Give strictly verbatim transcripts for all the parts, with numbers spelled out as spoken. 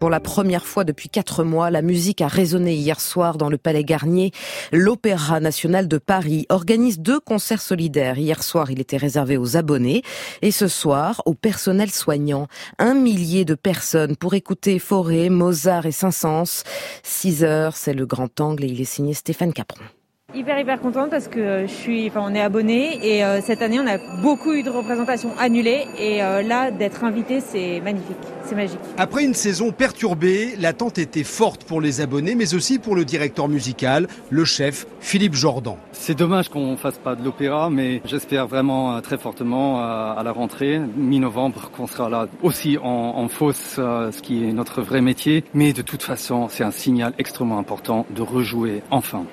Pour la première fois depuis quatre mois, la musique a résonné hier soir dans le Palais Garnier. L'Opéra national de Paris organise deux concerts solidaires. Hier soir, il était réservé aux abonnés et ce soir, au personnel soignant. Un millier de personnes pour écouter Fauré, Mozart et Saint-Saëns. Six heures, c'est le grand angle et il est signé Stéphane Capron. Hyper hyper contente parce que je suis, enfin on est abonnés et euh, cette année on a beaucoup eu de représentations annulées et euh, là d'être invité c'est magnifique, c'est magique. Après une saison perturbée, l'attente était forte pour les abonnés mais aussi pour le directeur musical, le chef Philippe Jordan. C'est dommage qu'on fasse pas de l'opéra mais j'espère vraiment très fortement à la rentrée, mi-novembre, qu'on sera là aussi en, en fosse, ce qui est notre vrai métier. Mais de toute façon c'est un signal extrêmement important de rejouer enfin.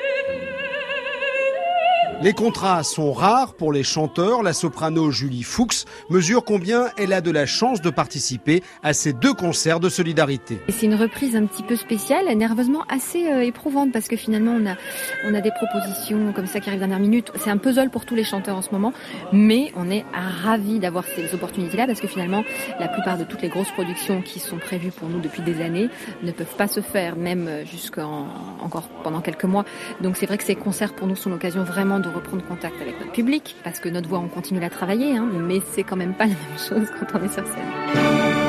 Les contrats sont rares pour les chanteurs. La soprano Julie Fuchs mesure combien elle a de la chance de participer à ces deux concerts de solidarité. Et c'est une reprise un petit peu spéciale, nerveusement assez euh, éprouvante parce que finalement on a, on a des propositions comme ça qui arrivent dernière minute. C'est un puzzle pour tous les chanteurs en ce moment, mais on est ravis d'avoir ces opportunités-là parce que finalement la plupart de toutes les grosses productions qui sont prévues pour nous depuis des années ne peuvent pas se faire, même jusqu'en encore pendant quelques mois. Donc c'est vrai que ces concerts pour nous sont l'occasion vraiment de de reprendre contact avec notre public, parce que notre voix, on continue à travailler, hein, mais c'est quand même pas la même chose quand on est sur scène.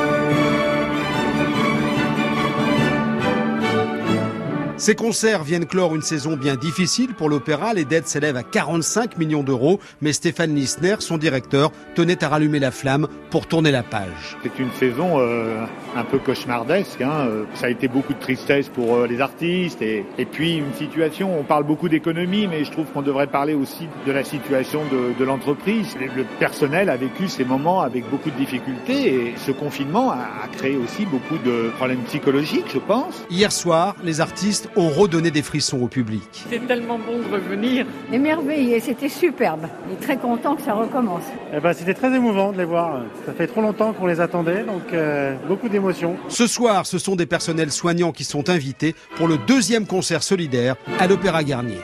Ces concerts viennent clore une saison bien difficile pour l'opéra. Les dettes s'élèvent à quarante-cinq millions d'euros. Mais Stéphane Lissner, son directeur, tenait à rallumer la flamme pour tourner la page. C'est une saison euh, un peu cauchemardesque. Hein. Ça a été beaucoup de tristesse pour euh, les artistes. Et, et puis une situation, on parle beaucoup d'économie, mais je trouve qu'on devrait parler aussi de la situation de, de l'entreprise. Le personnel a vécu ces moments avec beaucoup de difficultés. Et ce confinement a, a créé aussi beaucoup de problèmes psychologiques, je pense. Hier soir, les artistes ont redonné des frissons au public. C'est tellement bon de revenir. Émerveillé, c'était superbe. Et très content que ça recommence. Eh ben, c'était très émouvant de les voir. Ça fait trop longtemps qu'on les attendait, donc euh, beaucoup d'émotions. Ce soir, ce sont des personnels soignants qui sont invités pour le deuxième concert solidaire à l'Opéra Garnier.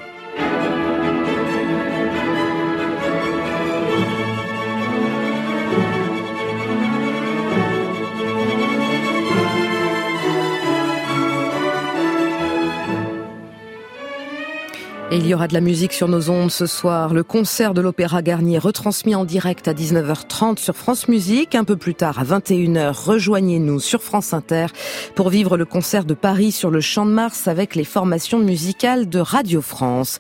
Et il y aura de la musique sur nos ondes ce soir. Le concert de l'Opéra Garnier retransmis en direct à dix-neuf heures trente sur France Musique. Un peu plus tard, à vingt et une heures, rejoignez-nous sur France Inter pour vivre le concert de Paris sur le Champ de Mars avec les formations musicales de Radio France.